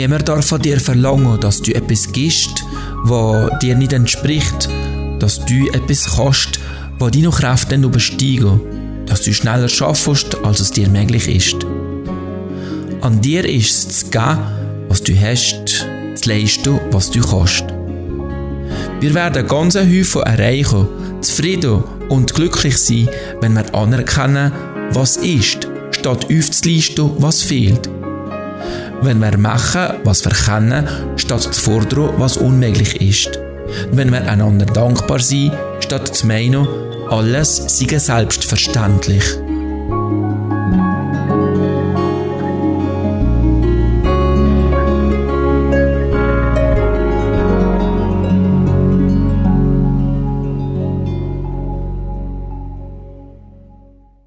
Niemand darf von dir verlangen, dass du etwas gibst, was dir nicht entspricht, dass du etwas kannst, was deine Kräfte übersteigen, dass du schneller schaffst, als es dir möglich ist. An dir ist es zu geben, was du hast, zu leisten, was du kannst. Wir werden ganz Häufig erreichen, zufrieden und glücklich sein, wenn wir anerkennen, was ist, statt aufzulisten, was fehlt. Wenn wir machen, was wir können, statt zu fordern, was unmöglich ist. Wenn wir einander dankbar sind, statt zu meinen, alles sei selbstverständlich.